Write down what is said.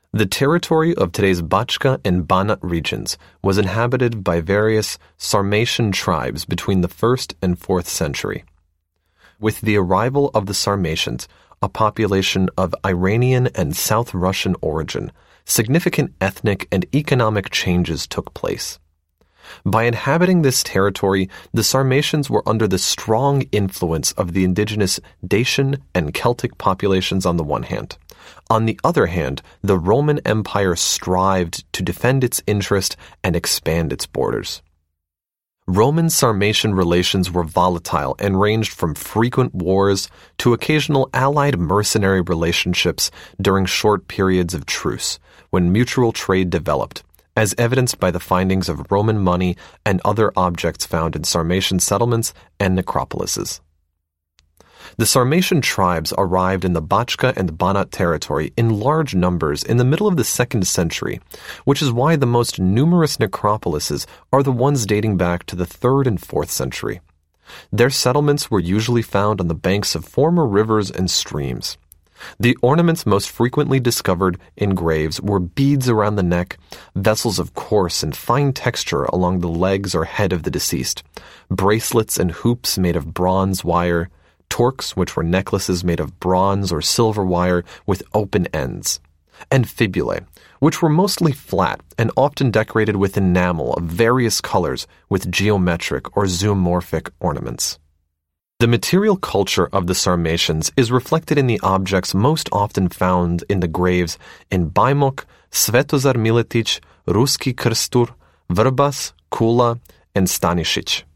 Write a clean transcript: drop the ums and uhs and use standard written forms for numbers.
The territory of today's Bachka and Banat regions was inhabited by various Sarmatian tribes between the 1st and 4th century. With the arrival of the Sarmatians, a population of Iranian and South Russian origin, significant ethnic and economic changes took place. By inhabiting this territory, the Sarmatians were under the strong influence of the indigenous Dacian and Celtic populations on the one hand. On the other hand, the Roman Empire strived to defend its interest and expand its borders. Roman-Sarmatian relations were volatile and ranged from frequent wars to occasional allied mercenary relationships during short periods of truce, when mutual trade developed, as evidenced by the findings of Roman money and other objects found in Sarmatian settlements and necropolises. The Sarmatian tribes arrived in the Bachka and Banat territory in large numbers in the middle of the 2nd century, which is why the most numerous necropolises are the ones dating back to the 3rd and 4th century. Their settlements were usually found on the banks of former rivers and streams. The ornaments most frequently discovered in graves were beads around the neck, vessels of coarse and fine texture along the legs or head of the deceased, bracelets and hoops made of bronze wire, torques, which were necklaces made of bronze or silver wire with open ends, and fibulae, which were mostly flat and often decorated with enamel of various colors with geometric or zoomorphic ornaments. The material culture of the Sarmatians is reflected in the objects most often found in the graves in Bajmok, Svetozar Miletić, Ruski Krstur, Vrbas, Kula, and Stanisić.